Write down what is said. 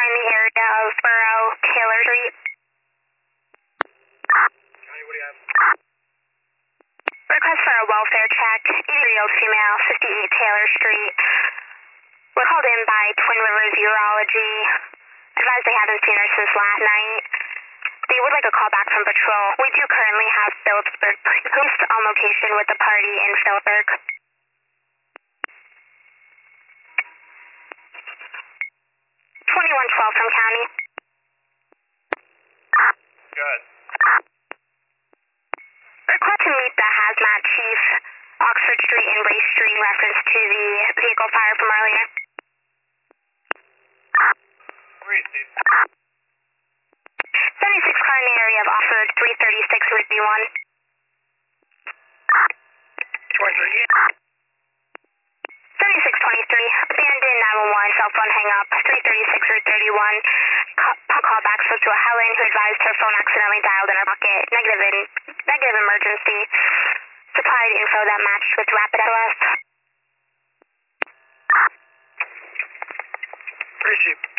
in the area of Borough, Taylor Street. County, what do you have? Request for a welfare check, 80-year-old female, 58 Taylor Street. We're called in by Twin Rivers Urology. Advised they haven't seen her since last night. They would like a call back from patrol. We do currently have Phillipsburg Post on location with the party in Phillipsburg. 2112 from county. Good. Request to meet the hazmat chief, Oxford Street and Race Street in reference to the vehicle fire from earlier. Where is Steve? 76 car in the area of Oxford, 336 Route B1. 23, yeah. 7623, abandoned 911, cell phone hang up, 336 Route 31. Call back spoke to a Helen who advised her phone accidentally dialed in her pocket. Negative emergency. Supplied info that matched with Rapid SOS. Appreciate it.